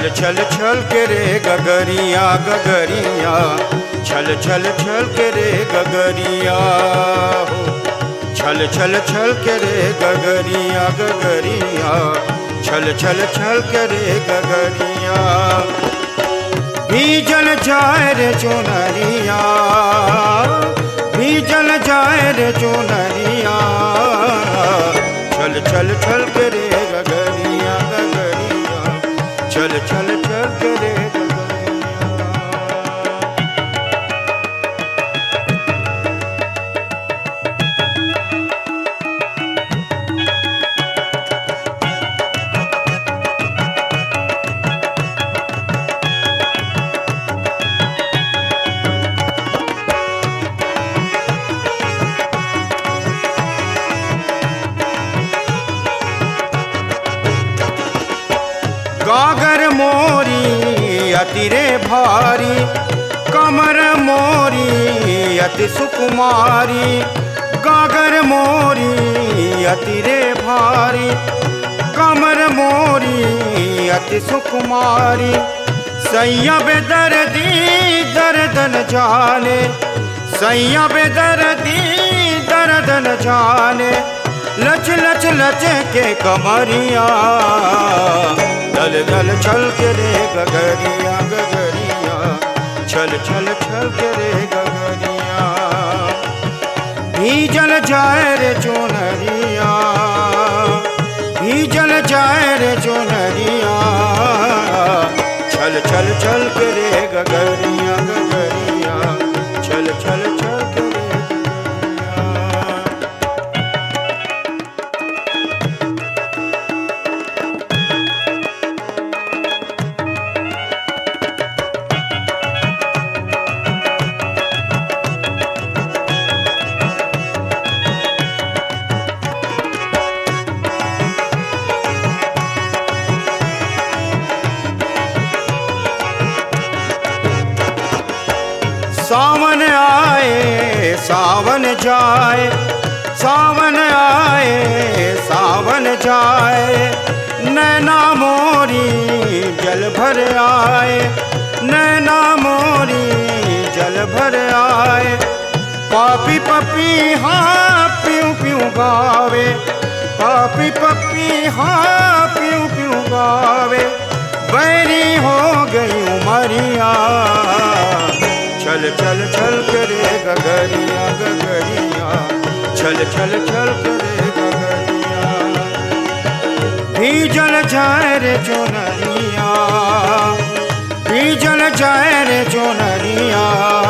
छल छल के रे गगरिया गगरिया, छल छल छल के रे गगरिया हो। छल छल छल के रे गगरिया गगरिया, छल छल छल के रे गगरिया। भीजल जाए रे चुनरिया, भीजल जाए रे चुनरिया, छल छल छल के रे गगरिया गगरिया, छल छल छल के रे गगरिया। गागर मोरी अति रे भारी, कमर मोरी अति सुकुमारी। गागर मोरी अति रे भारी, कमर मोरी अति सुकुमारी। सैया बेदर्दी दर्दन जाने, सैया बेदर्दी दर्दन जाने। लच लच लच के कमरिया, दल दल छल के रे गगरिया गगरिया, छल छल छल के रे गगरिया। भीजल जाए रे चुनरिया, भीजल जाए रे चुनरिया, छल छल छल के रे गगरिया गगरिया, छल छल छल के रे गगरिया। सावन आए सावन जाए, सावन आए सावन जाए। नैना मोरी जल भर आए, नैना मोरी जल भर आए। पापी पपी हाँ प्यू प्यू गावे, पापी पपी हाँ प्यू प्यू गावे। बैरी हो गई उमरिया, छल छल छल के रे गगरिया गगरिया, छल छल छल के रे गगरिया। भीजल जाए रे चुनरिया, भीजल जाए रे चुनरिया,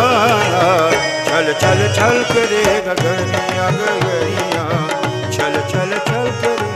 छल छल छल के रे गगरिया गगरिया, छल छल छल के रे गगरिया।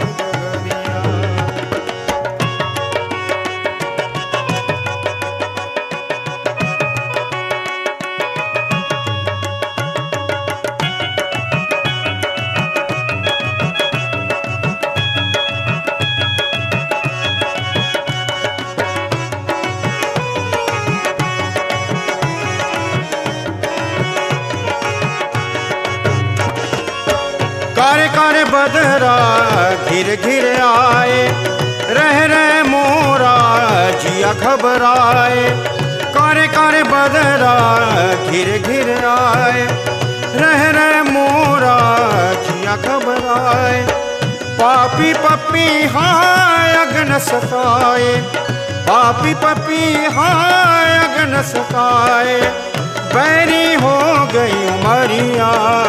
कारे कारे बदरा घिर घिर आए, रह रहे मोरा जिया घबराए। कारे कारे बदरा घिर घिर आए, रह रहे मोरा जिया घबराए। पापी पपी हाँ अगन सताए, पापी पपी हाँ अगन सताए। बैरी हो गई उमरिया,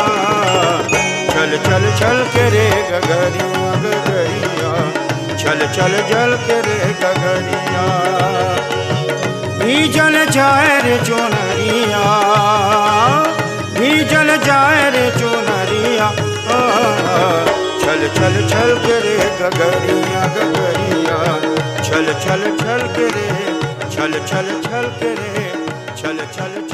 छल छल छल के रे गगरिया गगरिया, छल छल जल के रे गगरिया। भीजल जाए रे चुनरिया, भीजल जाए रे चुनरिया, छल छल छल के रे गगरिया गगरिया, छल छल छल के रे, छल छल छल के रे, छल छल